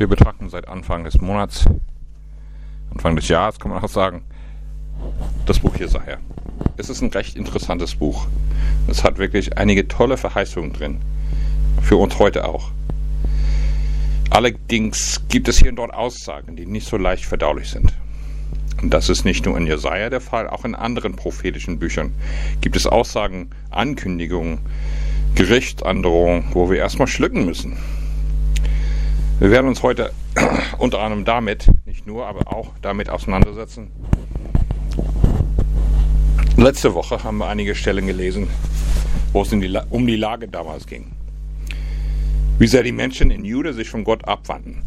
Wir betrachten seit Anfang des Monats, Anfang des Jahres kann man auch sagen, das Buch Jesaja. Es ist ein recht interessantes Buch. Es hat wirklich einige tolle Verheißungen drin. Für uns heute auch. Allerdings gibt es hier und dort Aussagen, die nicht so leicht verdaulich sind. Und das ist nicht nur in Jesaja der Fall, auch in anderen prophetischen Büchern gibt es Aussagen, Ankündigungen, Gerichtsandrohungen, wo wir erstmal schlucken müssen. Wir werden uns heute unter anderem damit, nicht nur, aber auch damit auseinandersetzen. Letzte Woche haben wir einige Stellen gelesen, wo es um die Lage damals ging. Wie sehr die Menschen in Juda sich von Gott abwandten.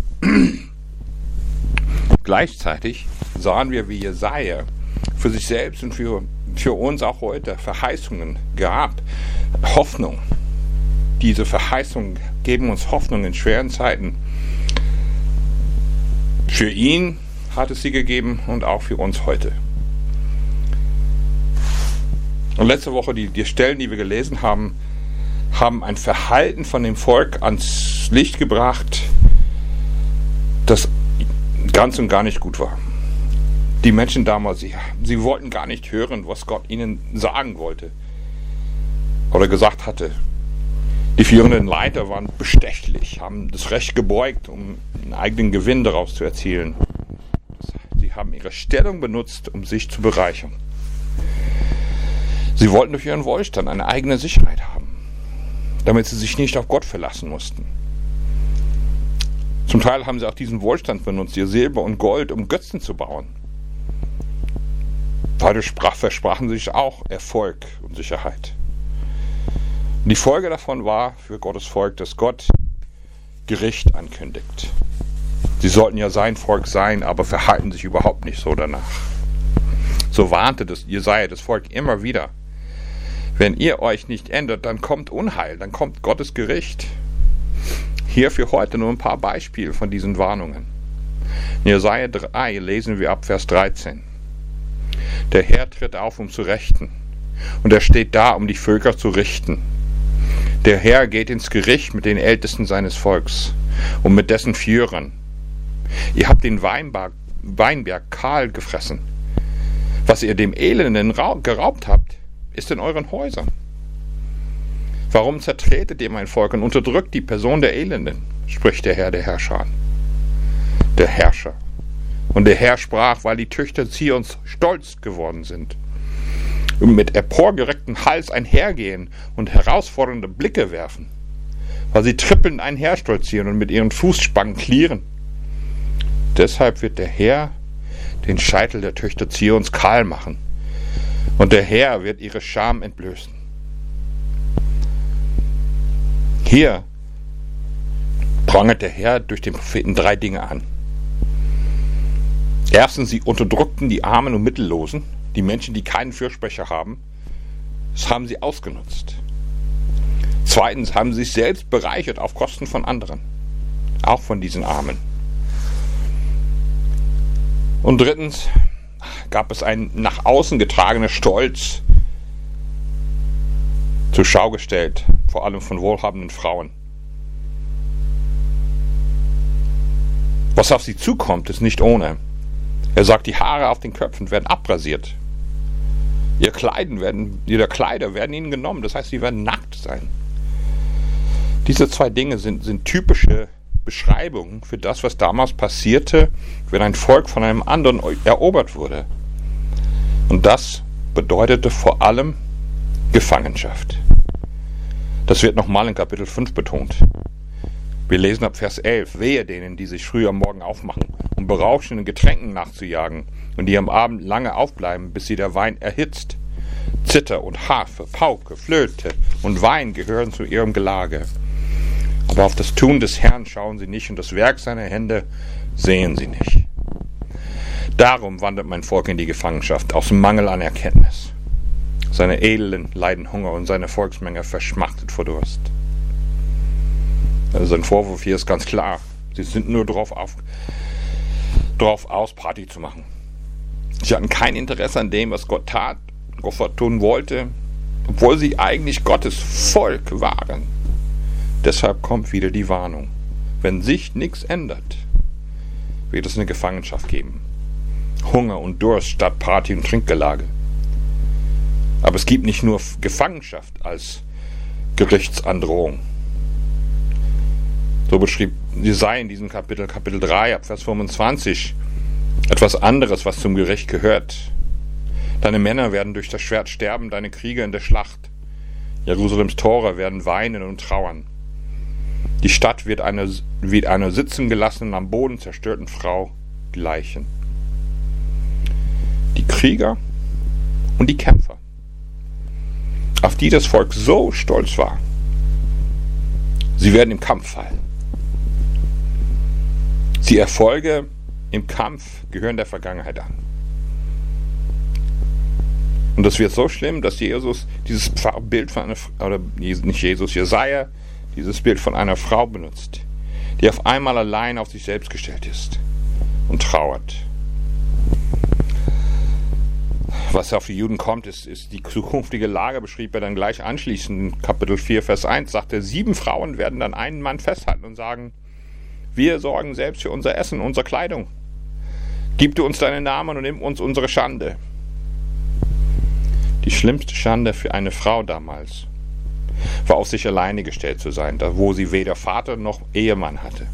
Gleichzeitig sahen wir, wie Jesaja für sich selbst und für uns auch heute Verheißungen gab, Hoffnung. Diese Verheißungen geben uns Hoffnung in schweren Zeiten. Für ihn hat es sie gegeben und auch für uns heute. Und letzte Woche, die Stellen, die wir gelesen haben, haben ein Verhalten von dem Volk ans Licht gebracht, das ganz und gar nicht gut war. Die Menschen damals, sie wollten gar nicht hören, was Gott ihnen sagen wollte oder gesagt hatte. Die führenden Leiter waren bestechlich, haben das Recht gebeugt, um einen eigenen Gewinn daraus zu erzielen. Sie haben ihre Stellung benutzt, um sich zu bereichern. Sie wollten durch ihren Wohlstand eine eigene Sicherheit haben, damit sie sich nicht auf Gott verlassen mussten. Zum Teil haben sie auch diesen Wohlstand benutzt, ihr Silber und Gold, um Götzen zu bauen. Dadurch versprachen sie sich auch Erfolg und Sicherheit. Die Folge davon war für Gottes Volk, dass Gott Gericht ankündigt. Sie sollten ja sein Volk sein, aber verhalten sich überhaupt nicht so danach. So warnte Jesaja das Volk immer wieder. Wenn ihr euch nicht ändert, dann kommt Unheil, dann kommt Gottes Gericht. Hier für heute nur ein paar Beispiele von diesen Warnungen. In Jesaja 3 lesen wir ab Vers 13. Der Herr tritt auf, um zu rechten, und er steht da, um die Völker zu richten. Der Herr geht ins Gericht mit den Ältesten seines Volks und mit dessen Führern. Ihr habt den Weinberg kahl gefressen. Was ihr dem Elenden geraubt habt, ist in euren Häusern. Warum zertretet ihr mein Volk und unterdrückt die Person der Elenden, spricht der Herr der Herrscher. Der Herrscher. Und der Herr sprach, weil die Töchter Zions stolz geworden sind und mit emporgerecktem Hals einhergehen und herausfordernde Blicke werfen, weil sie trippelnd einherstolzieren und mit ihren Fußspangen klirren. Deshalb wird der Herr den Scheitel der Töchter Zions kahl machen, und der Herr wird ihre Scham entblößen. Hier prangert der Herr durch den Propheten 3 Dinge an. Erstens, sie unterdrückten die Armen und Mittellosen, die Menschen, die keinen Fürsprecher haben. Das haben sie ausgenutzt. Zweitens haben sie sich selbst bereichert auf Kosten von anderen, auch von diesen Armen. Und drittens gab es einen nach außen getragenen Stolz, zur Schau gestellt, vor allem von wohlhabenden Frauen. Was auf sie zukommt, ist nicht ohne. Er sagt, die Haare auf den Köpfen werden abrasiert. Ihre Kleider werden ihnen genommen, das heißt, sie werden nackt sein. Diese 2 Dinge sind typische Beschreibungen für das, was damals passierte, wenn ein Volk von einem anderen erobert wurde. Und das bedeutete vor allem Gefangenschaft. Das wird nochmal in Kapitel 5 betont. Wir lesen ab Vers 11, wehe denen, die sich früh am Morgen aufmachen, um berauschenden Getränken nachzujagen und die am Abend lange aufbleiben, bis sie der Wein erhitzt. Zither und Harfe, Pauke, Flöte und Wein gehören zu ihrem Gelage. Aber auf das Tun des Herrn schauen sie nicht und das Werk seiner Hände sehen sie nicht. Darum wandert mein Volk in die Gefangenschaft, aus Mangel an Erkenntnis. Seine Edlen leiden Hunger und seine Volksmenge verschmachtet vor Durst. Also sein Vorwurf hier ist ganz klar. Sie sind nur drauf aus, Party zu machen. Sie hatten kein Interesse an dem, was Gott tat, Gott tun wollte, obwohl sie eigentlich Gottes Volk waren. Deshalb kommt wieder die Warnung. wenn sich nichts ändert, wird es eine Gefangenschaft geben. Hunger und Durst statt Party und Trinkgelage. Aber es gibt nicht nur Gefangenschaft als Gerichtsandrohung. So beschrieb Jesaja in diesem Kapitel 3, ab Vers 25, etwas anderes, was zum Gericht gehört. Deine Männer werden durch das Schwert sterben, deine Krieger in der Schlacht. Jerusalems Tore werden weinen und trauern. Die Stadt wird einer sitzen gelassenen, am Boden zerstörten Frau gleichen. Die Krieger und die Kämpfer, auf die das Volk so stolz war, sie werden im Kampf fallen. Die Erfolge im Kampf gehören der Vergangenheit an. Und das wird so schlimm, dass Jesus dieses Bild von einer, oder nicht Jesus, Jesaja, dieses Bild von einer Frau benutzt, die auf einmal allein auf sich selbst gestellt ist und trauert. Was auf die Juden kommt, ist die zukünftige Lage, beschrieb er dann gleich anschließend in Kapitel 4, Vers 1, sagt er, 7 Frauen werden dann einen Mann festhalten und sagen, wir sorgen selbst für unser Essen, unsere Kleidung. Gib du uns deinen Namen und nimm uns unsere Schande. Die schlimmste Schande für eine Frau damals war, auf sich alleine gestellt zu sein, da wo sie weder Vater noch Ehemann hatte.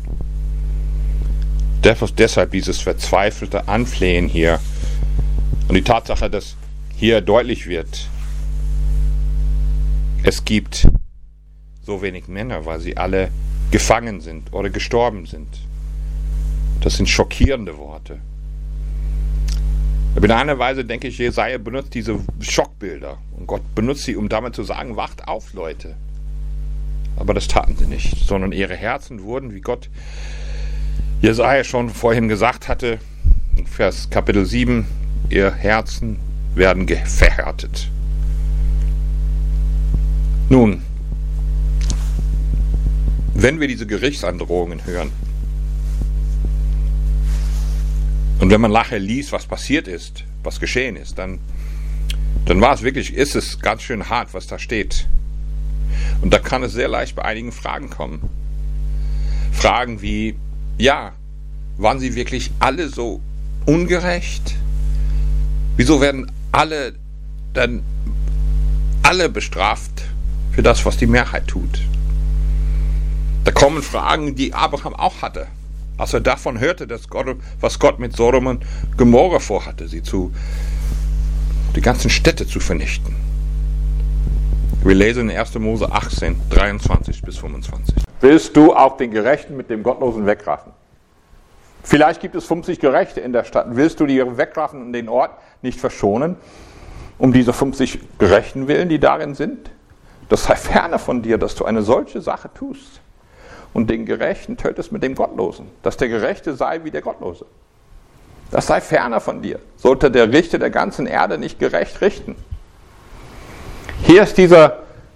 Deshalb dieses verzweifelte Anflehen hier und die Tatsache, dass hier deutlich wird, es gibt so wenig Männer, weil sie alle gefangen sind oder gestorben sind. Das sind schockierende Worte. Aber in einer Weise, denke ich, Jesaja benutzt diese Schockbilder und Gott benutzt sie, um damit zu sagen, wacht auf, Leute. Aber das taten sie nicht, sondern ihre Herzen wurden, wie Gott Jesaja schon vorhin gesagt hatte, in Vers Kapitel 7, ihr Herzen werden verhärtet. Nun, wenn wir diese Gerichtsandrohungen hören und wenn man nachher liest, was passiert ist, was geschehen ist, dann war es wirklich, ist es ganz schön hart, was da steht. Und da kann es sehr leicht bei einigen Fragen kommen. Fragen wie, ja, waren sie wirklich alle so ungerecht? Wieso werden alle bestraft für das, was die Mehrheit tut? Da kommen Fragen, die Abraham auch hatte, als er davon hörte, was Gott mit Sodom und Gomorra vorhatte, die ganzen Städte zu vernichten. Wir lesen in 1. Mose 18, 23 bis 25. Willst du auch den Gerechten mit dem Gottlosen wegraffen? Vielleicht gibt es 50 Gerechte in der Stadt. Willst du die wegraffen und den Ort nicht verschonen, um diese 50 Gerechten willen, die darin sind? Das sei ferne von dir, dass du eine solche Sache tust und den Gerechten tötest mit dem Gottlosen, dass der Gerechte sei wie der Gottlose. Das sei ferner von dir. Sollte der Richter der ganzen Erde nicht gerecht richten? Hier ist dieser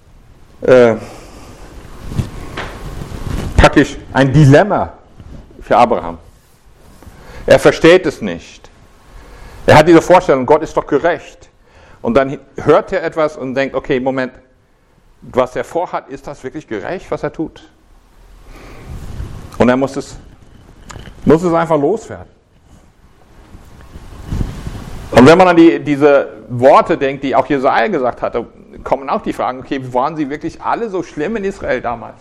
praktisch ein Dilemma für Abraham. Er versteht es nicht. Er hat diese Vorstellung, Gott ist doch gerecht. Und dann hört er etwas und denkt, okay, Moment, was er vorhat, ist das wirklich gerecht, was er tut? Und er muss es einfach loswerden. Und wenn man an diese Worte denkt, die auch Jesaja gesagt hatte, kommen auch die Fragen, okay, waren sie wirklich alle so schlimm in Israel damals?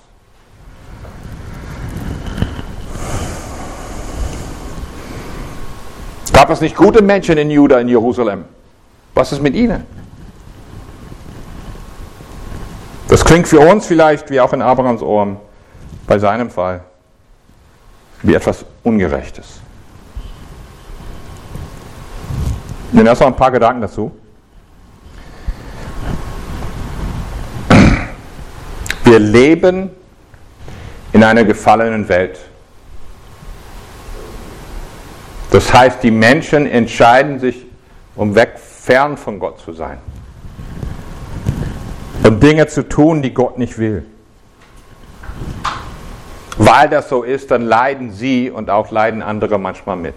Gab es nicht gute Menschen in Juda, in Jerusalem? Was ist mit ihnen? Das klingt für uns vielleicht, wie auch in Abrahams Ohren, bei seinem Fall, wie etwas Ungerechtes. Nun erst mal ein paar Gedanken dazu. Wir leben in einer gefallenen Welt. Das heißt, die Menschen entscheiden sich, um fern von Gott zu sein. Und Dinge zu tun, die Gott nicht will. Weil das so ist, dann leiden sie und auch leiden andere manchmal mit.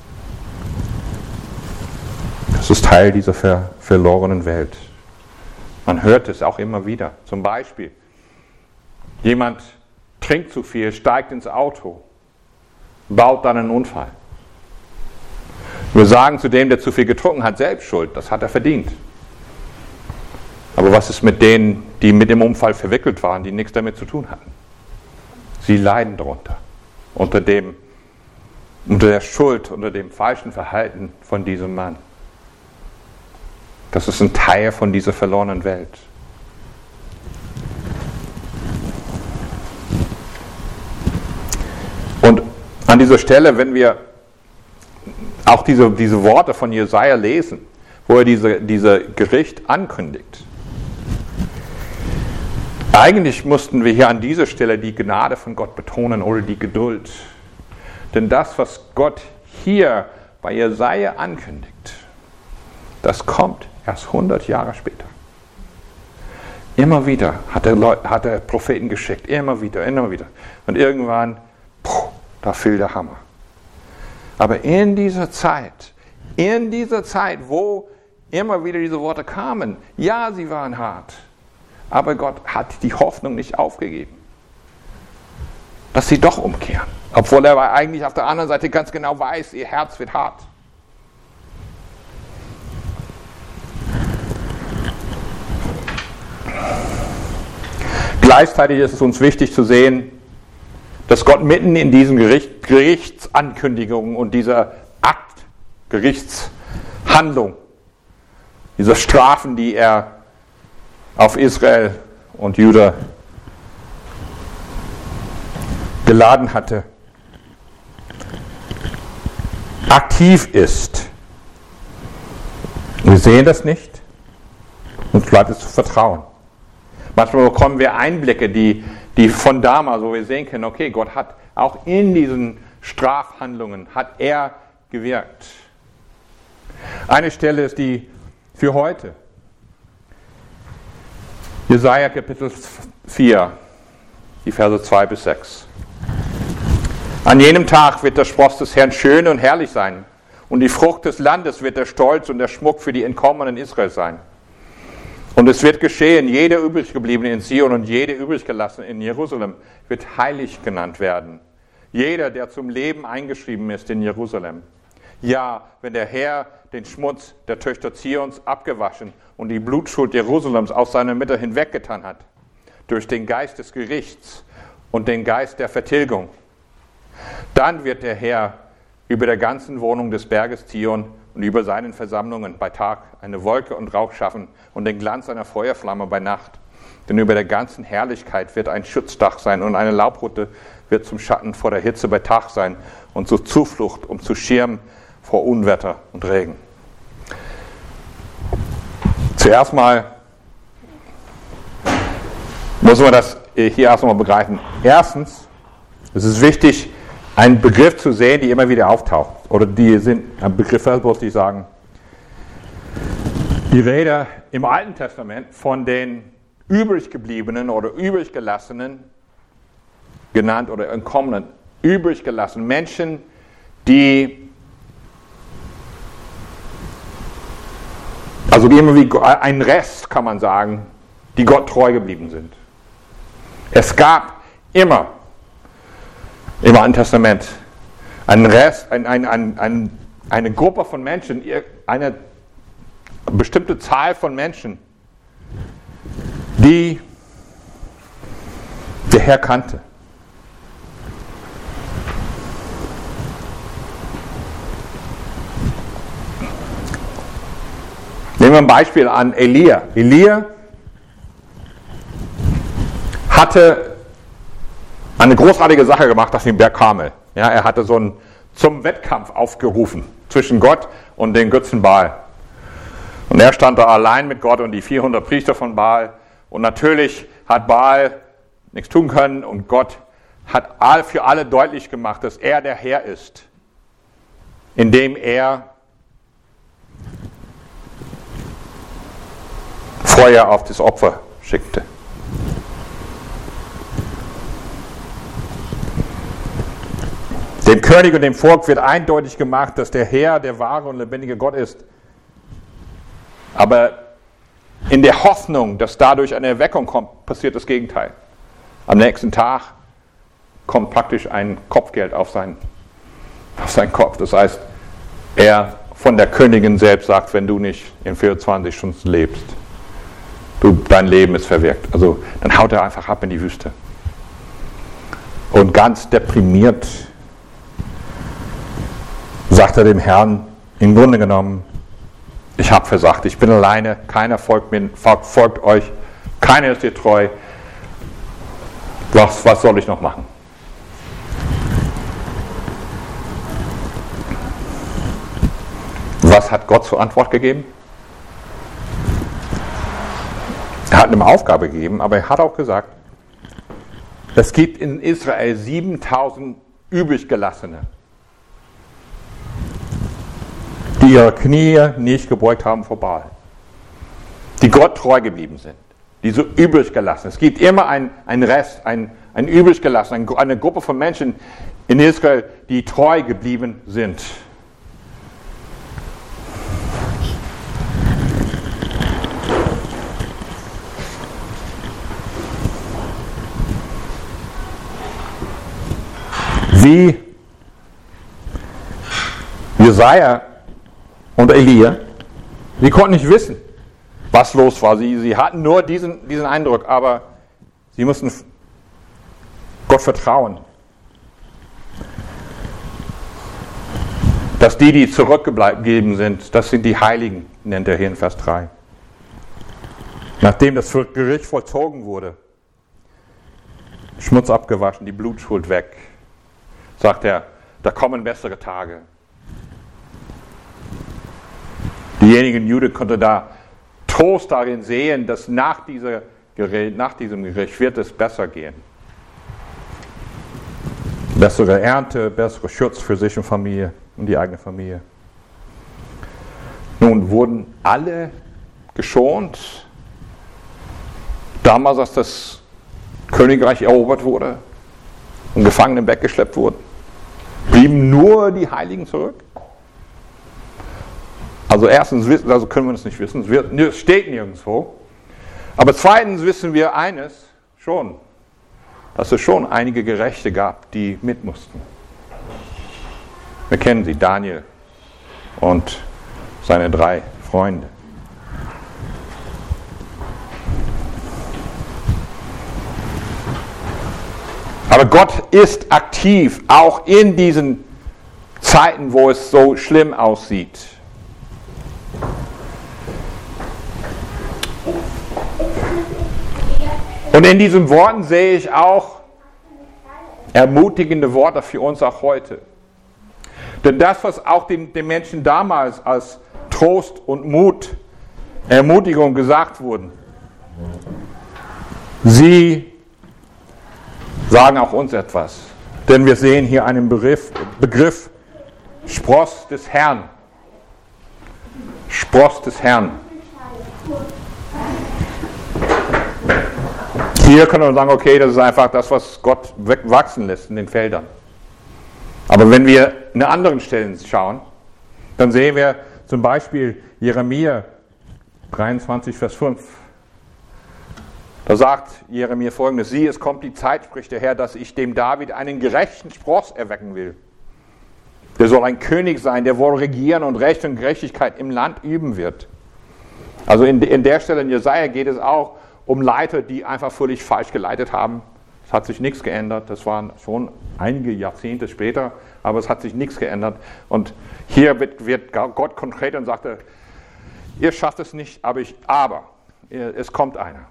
Das ist Teil dieser verlorenen Welt. Man hört es auch immer wieder. Zum Beispiel, jemand trinkt zu viel, steigt ins Auto, baut dann einen Unfall. Wir sagen zu dem, der zu viel getrunken hat, selbst schuld, das hat er verdient. Aber was ist mit denen, die mit dem Unfall verwickelt waren, die nichts damit zu tun hatten? Sie leiden darunter, unter der Schuld, unter dem falschen Verhalten von diesem Mann. Das ist ein Teil von dieser verlorenen Welt. Und an dieser Stelle, wenn wir auch diese Worte von Jesaja lesen, wo er diese Gericht ankündigt, eigentlich mussten wir hier an dieser Stelle die Gnade von Gott betonen oder die Geduld. Denn das, was Gott hier bei Jesaja ankündigt, das kommt erst 100 Jahre später. Immer wieder hat er Propheten geschickt, immer wieder. Und irgendwann, da fiel der Hammer. Aber in dieser Zeit, wo immer wieder diese Worte kamen, ja, sie waren hart, aber Gott hat die Hoffnung nicht aufgegeben, dass sie doch umkehren. Obwohl er eigentlich auf der anderen Seite ganz genau weiß, ihr Herz wird hart. Gleichzeitig ist es uns wichtig zu sehen, dass Gott mitten in diesen Gerichtsankündigungen und dieser Akt, Gerichtshandlung, dieser Strafen, die er auf Israel und Juda geladen hatte, aktiv ist. Wir sehen das nicht, uns bleibt es zu vertrauen. Manchmal bekommen wir Einblicke, die von damals, wo wir sehen können, okay, Gott hat auch in diesen Strafhandlungen, hat er gewirkt. Eine Stelle ist die für heute. Jesaja Kapitel 4, die Verse 2 bis 6. An jenem Tag wird der Spross des Herrn schön und herrlich sein, und die Frucht des Landes wird der Stolz und der Schmuck für die Entkommenen Israels sein. Und es wird geschehen, jeder übriggebliebene in Zion und jede übriggelassene in Jerusalem wird heilig genannt werden. Jeder, der zum Leben eingeschrieben ist in Jerusalem. Ja, wenn der Herr den Schmutz der Töchter Zions abgewaschen und die Blutschuld Jerusalems aus seiner Mitte hinweggetan hat, durch den Geist des Gerichts und den Geist der Vertilgung, dann wird der Herr über der ganzen Wohnung des Berges Zion und über seinen Versammlungen bei Tag eine Wolke und Rauch schaffen und den Glanz einer Feuerflamme bei Nacht. Denn über der ganzen Herrlichkeit wird ein Schutzdach sein und eine Laubhütte wird zum Schatten vor der Hitze bei Tag sein und zur Zuflucht, um zu schirmen vor Unwetter und Regen. Zuerst mal muss man das hier erstmal begreifen. Erstens, es ist wichtig, einen Begriff zu sehen, die immer wieder auftaucht. Oder die sind, ein Begriff, muss ich sagen, die Rede im Alten Testament von den übriggebliebenen oder übriggelassenen, genannt oder entkommenen, übriggelassenen Menschen, die, also immer wie ein Rest, kann man sagen, die Gott treu geblieben sind. Es gab immer im Alten Testament einen Rest, eine Gruppe von Menschen, eine bestimmte Zahl von Menschen, die der Herr kannte. Nehmen wir ein Beispiel an Elia. Elia hatte eine großartige Sache gemacht auf dem Berg Karmel. Ja, er hatte zum Wettkampf aufgerufen zwischen Gott und den Götzen Baal. Und er stand da allein mit Gott und die 400 Priester von Baal. Und natürlich hat Baal nichts tun können und Gott hat für alle deutlich gemacht, dass er der Herr ist, indem er Feuer auf das Opfer schickte. Dem König und dem Volk wird eindeutig gemacht, dass der Herr der wahre und lebendige Gott ist. Aber in der Hoffnung, dass dadurch eine Erweckung kommt, passiert das Gegenteil. Am nächsten Tag kommt praktisch ein Kopfgeld auf seinen Kopf. Das heißt, er von der Königin selbst sagt, wenn du nicht in 24 Stunden lebst, dein Leben ist verwirkt. Also dann haut er einfach ab in die Wüste. Und ganz deprimiert sagt er dem Herrn, im Grunde genommen, ich habe versagt, ich bin alleine, keiner folgt euch, keiner ist dir treu. Was soll ich noch machen? Was hat Gott zur Antwort gegeben? Er hat eine Aufgabe gegeben, aber er hat auch gesagt, es gibt in Israel 7000 Übriggelassene, die ihre Knie nicht gebeugt haben vor Baal, die Gott treu geblieben sind, die so übrig gelassen. Es gibt immer einen Rest, ein übrig gelassen, eine Gruppe von Menschen in Israel, die treu geblieben sind. Wie Jesaja und Elia, sie konnten nicht wissen, was los war. Sie hatten nur diesen Eindruck, aber sie mussten Gott vertrauen. Dass die zurückgeblieben sind, das sind die Heiligen, nennt er hier in Vers 3. Nachdem das Gericht vollzogen wurde, Schmutz abgewaschen, die Blutschuld weg, sagt er, da kommen bessere Tage. Diejenigen Juden konnten da Trost darin sehen, dass nach diesem Gericht wird es besser gehen. Bessere Ernte, bessere Schutz für sich und Familie und die eigene Familie. Nun wurden alle geschont, damals als das Königreich erobert wurde und Gefangene weggeschleppt wurden. Blieben nur die Heiligen zurück? Also erstens können wir das nicht wissen, es steht nirgendwo. Aber zweitens wissen wir eines schon, dass es schon einige Gerechte gab, die mit mussten. Wir kennen sie, Daniel und seine 3 Freunde. Aber Gott ist aktiv, auch in diesen Zeiten, wo es so schlimm aussieht. Und in diesen Worten sehe ich auch ermutigende Worte für uns auch heute. Denn das, was auch den Menschen damals als Trost und Mut, Ermutigung gesagt wurden, sie sagen auch uns etwas. Denn wir sehen hier einen Begriff Spross des Herrn. Spross des Herrn. Hier können wir sagen, okay, das ist einfach das, was Gott wachsen lässt in den Feldern. Aber wenn wir an anderen Stellen schauen, dann sehen wir zum Beispiel Jeremia 23, Vers 5. Da sagt Jeremia Folgendes: Siehe, es kommt die Zeit, spricht der Herr, dass ich dem David einen gerechten Spross erwecken will. Der soll ein König sein, der wohl regieren und Recht und Gerechtigkeit im Land üben wird. Also in der Stelle in Jesaja geht es auch um Leiter, die einfach völlig falsch geleitet haben. Es hat sich nichts geändert. Das waren schon einige Jahrzehnte später, aber es hat sich nichts geändert. Und hier wird Gott konkret und sagt, ihr schafft es nicht, aber es kommt einer.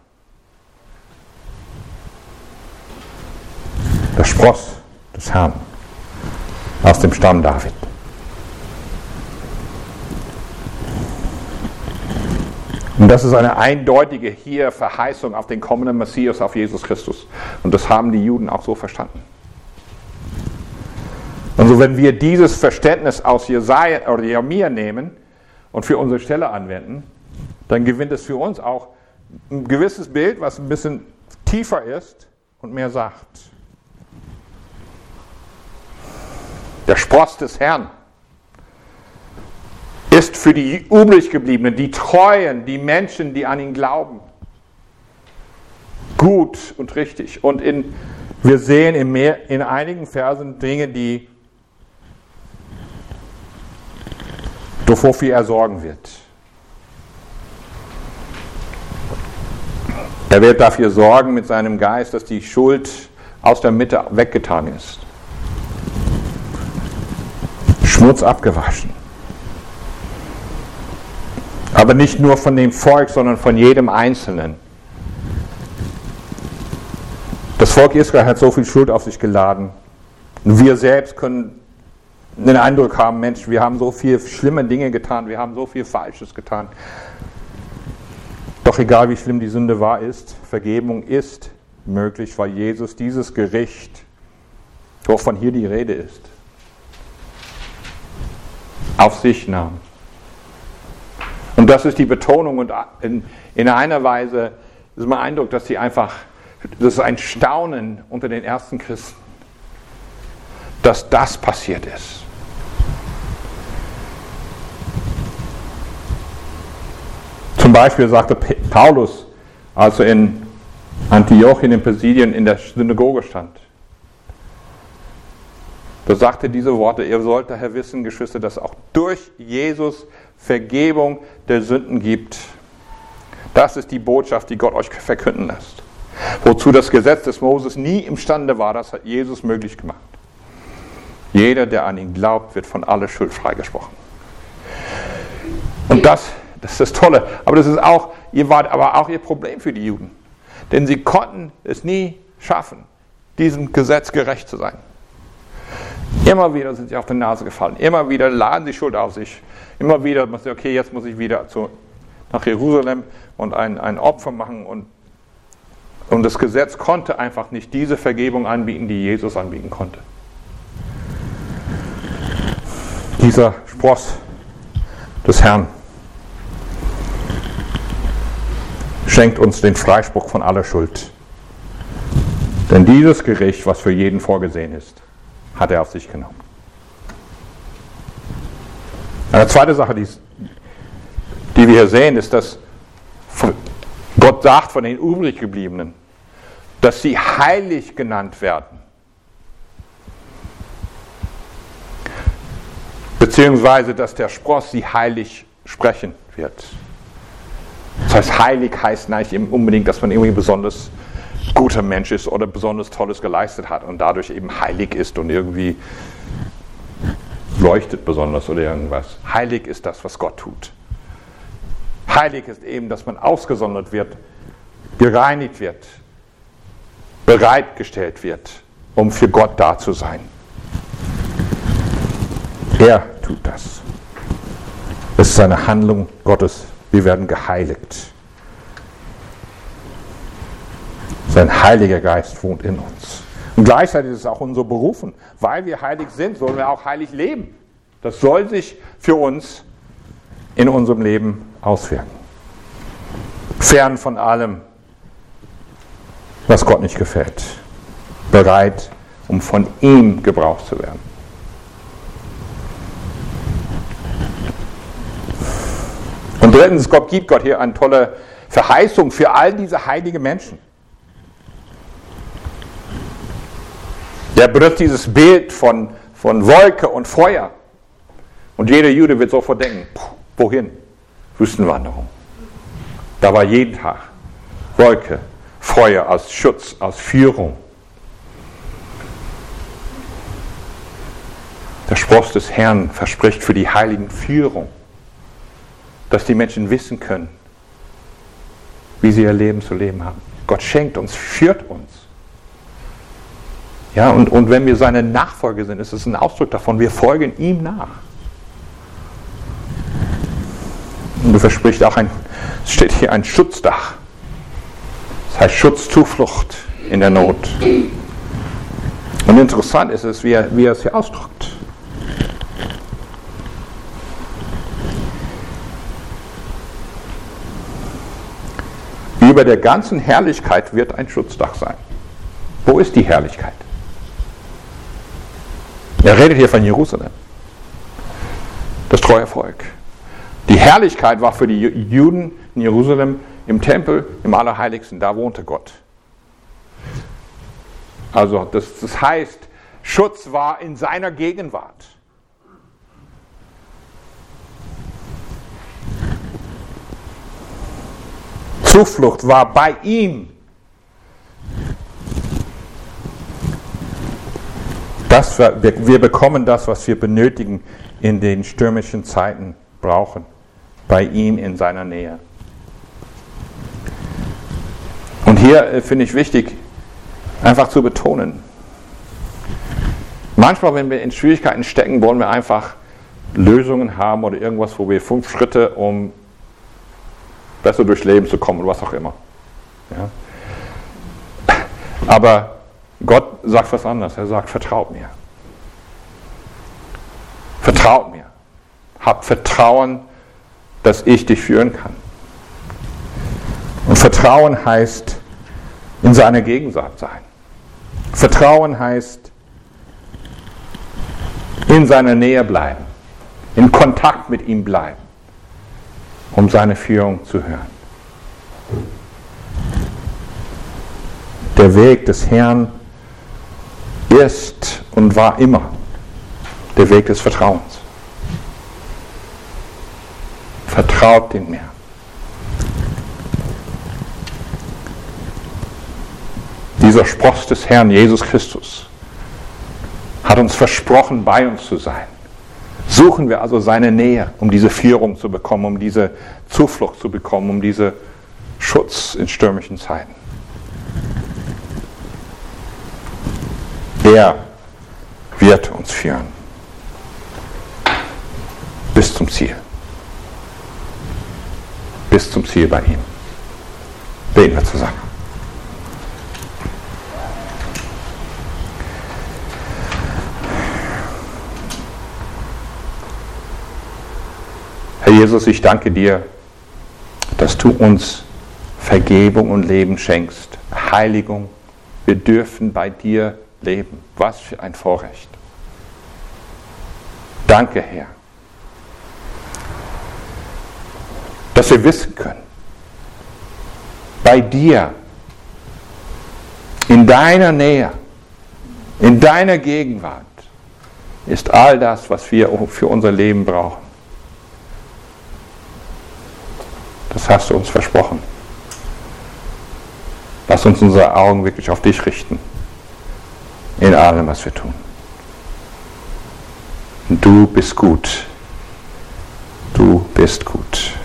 Der Spross des Herrn aus dem Stamm David. Und das ist eine eindeutige hier Verheißung auf den kommenden Messias, auf Jesus Christus. Und das haben die Juden auch so verstanden. Also wenn wir dieses Verständnis aus Jesaja oder Jeremia nehmen und für unsere Stelle anwenden, dann gewinnt es für uns auch ein gewisses Bild, was ein bisschen tiefer ist und mehr sagt. Der Spross des Herrn ist für die übriggebliebenen, die Treuen, die Menschen, die an ihn glauben, gut und richtig. Und in Wir sehen in einigen Versen Dinge, die wofür er sorgen wird. Er wird dafür sorgen mit seinem Geist, dass die Schuld aus der Mitte weggetan ist. Schmutz abgewaschen. Aber nicht nur von dem Volk, sondern von jedem Einzelnen. Das Volk Israel hat so viel Schuld auf sich geladen. Und wir selbst können den Eindruck haben, Mensch, wir haben so viele schlimme Dinge getan, wir haben so viel Falsches getan. Doch egal wie schlimm die Sünde ist, Vergebung ist möglich, weil Jesus dieses Gericht, wovon hier die Rede ist, auf sich nahm. Und das ist die Betonung und in einer Weise ist mein Eindruck, dass das ist ein Staunen unter den ersten Christen, dass das passiert ist. Zum Beispiel sagte Paulus, als er in Antiochien in Pisidien in der Synagoge stand, da sagte er diese Worte: Ihr sollt daher wissen, Geschwister, dass auch durch Jesus Vergebung der Sünden gibt. Das ist die Botschaft, die Gott euch verkünden lässt. Wozu das Gesetz des Moses nie imstande war, das hat Jesus möglich gemacht. Jeder, der an ihn glaubt, wird von aller Schuld freigesprochen. Und das ist das Tolle. Aber das ist auch, war aber auch ihr Problem für die Juden. Denn sie konnten es nie schaffen, diesem Gesetz gerecht zu sein. Immer wieder sind sie auf die Nase gefallen. Immer wieder laden sie Schuld auf sich. Immer wieder, okay, jetzt muss ich wieder nach Jerusalem und ein Opfer machen. Und das Gesetz konnte einfach nicht diese Vergebung anbieten, die Jesus anbieten konnte. Dieser Spross des Herrn schenkt uns den Freispruch von aller Schuld. Denn dieses Gericht, was für jeden vorgesehen ist, hat er auf sich genommen. Eine zweite Sache, die wir hier sehen, ist, dass Gott sagt von den übriggebliebenen, dass sie heilig genannt werden. Beziehungsweise, dass der Spross sie heilig sprechen wird. Das heißt, heilig heißt nicht unbedingt, dass man irgendwie besonders guter Mensch ist oder besonders Tolles geleistet hat und dadurch eben heilig ist und irgendwie leuchtet besonders oder irgendwas. Heilig ist das, was Gott tut. Heilig ist eben, dass man ausgesondert wird, gereinigt wird, bereitgestellt wird, um für Gott da zu sein. Er tut das. Es ist eine Handlung Gottes. Wir werden geheiligt. Sein Heiliger Geist wohnt in uns. Und gleichzeitig ist es auch unsere Berufung. Weil wir heilig sind, sollen wir auch heilig leben. Das soll sich für uns in unserem Leben auswirken. Fern von allem, was Gott nicht gefällt. Bereit, um von ihm gebraucht zu werden. Und drittens, Gott gibt hier eine tolle Verheißung für all diese heiligen Menschen. Er benutzt dieses Bild von Wolke und Feuer. Und jeder Jude wird sofort denken, wohin? Wüstenwanderung. Da war jeden Tag Wolke, Feuer als Schutz, als Führung. Der Spross des Herrn verspricht für die Heiligen Führung, dass die Menschen wissen können, wie sie ihr Leben zu leben haben. Gott schenkt uns, führt uns. Ja, und wenn wir seine Nachfolger sind, ist es ein Ausdruck davon, wir folgen ihm nach. Und er verspricht auch es steht hier ein Schutzdach. Das heißt Schutz, Zuflucht in der Not. Und interessant ist es, wie er es hier ausdrückt. Über der ganzen Herrlichkeit wird ein Schutzdach sein. Wo ist die Herrlichkeit? Er redet hier von Jerusalem. Das treue Volk. Die Herrlichkeit war für die Juden in Jerusalem im Tempel, im Allerheiligsten. Da wohnte Gott. Also das heißt, Schutz war in seiner Gegenwart. Zuflucht war bei ihm. Wir bekommen das, was wir benötigen in den stürmischen Zeiten brauchen. Bei ihm in seiner Nähe. Und hier finde ich wichtig, einfach zu betonen. Manchmal, wenn wir in Schwierigkeiten stecken, wollen wir einfach Lösungen haben oder irgendwas, wo wir 5 Schritte, um besser durchs Leben zu kommen oder was auch immer. Ja? Aber Gott sagt was anderes. Er sagt, vertraut mir. Vertraut mir. Habt Vertrauen, dass ich dich führen kann. Und Vertrauen heißt, in seiner Gegenwart sein. Vertrauen heißt, in seiner Nähe bleiben. In Kontakt mit ihm bleiben. Um seine Führung zu hören. Der Weg des Herrn ist und war immer der Weg des Vertrauens. Vertraut ihm mehr. Dieser Spross des Herrn Jesus Christus hat uns versprochen, bei uns zu sein. Suchen wir also seine Nähe, um diese Führung zu bekommen, um diese Zuflucht zu bekommen, um diesen Schutz in stürmischen Zeiten. Er wird uns führen. Bis zum Ziel. Bis zum Ziel bei ihm. Beten wir zusammen. Herr Jesus, ich danke dir, dass du uns Vergebung und Leben schenkst. Heiligung. Wir dürfen bei dir leben. Was für ein Vorrecht. Danke, Herr, dass wir wissen können, bei dir, in deiner Nähe, in deiner Gegenwart, ist all das, was wir für unser Leben brauchen. Das hast du uns versprochen. Lass uns unsere Augen wirklich auf dich richten. In allem, was wir tun. Du bist gut. Du bist gut.